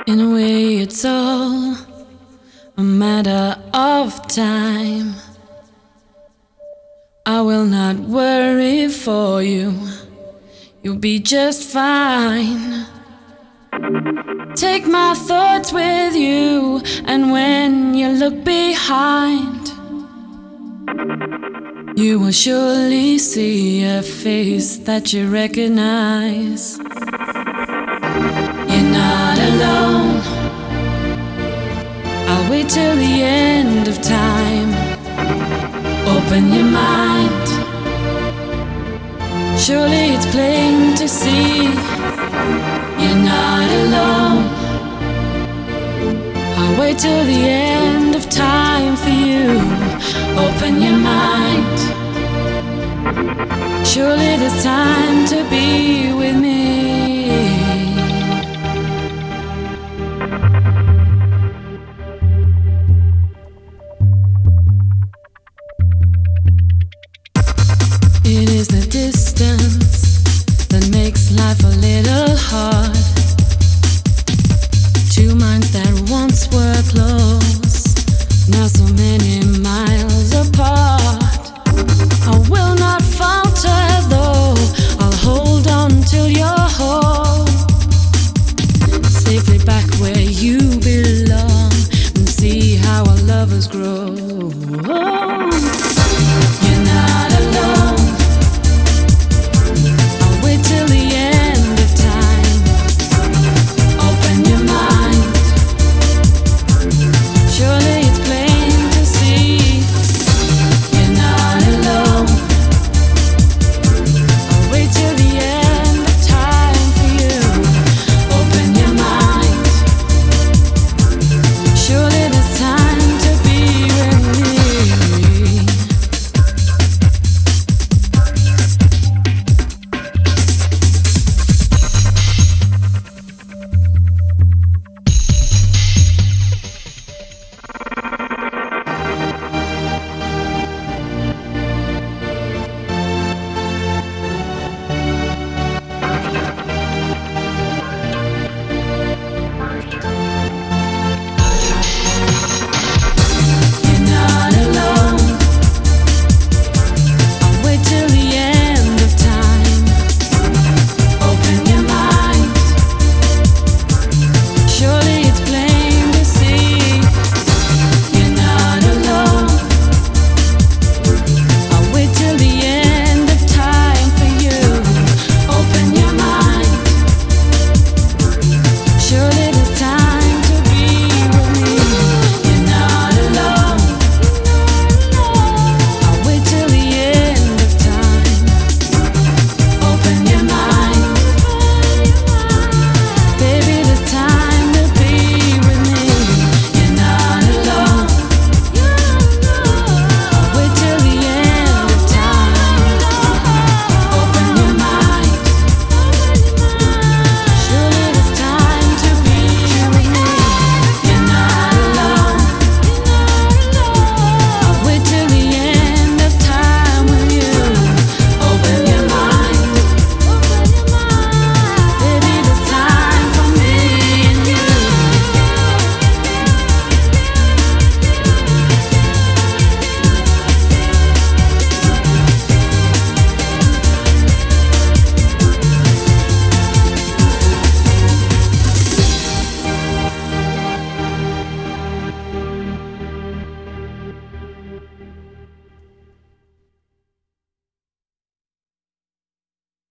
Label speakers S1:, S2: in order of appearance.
S1: In a way, it's all a matter of time. I will not worry for you, you'll be just fine. Take my thoughts with you, and when you look behind, you will surely see a face that you recognize. You're not alone. I'll wait till the end of time. Open your mind. Surely it's plain to see you're not alone. I'll wait till the end of time for you. Open your mind. Surely there's time to be with me. It is the distance that makes life a little hard. Two minds that once were close, now so many miles apart. I will not falter though, I'll hold on till you're home, safely back where you belong, and see how our lovers grow.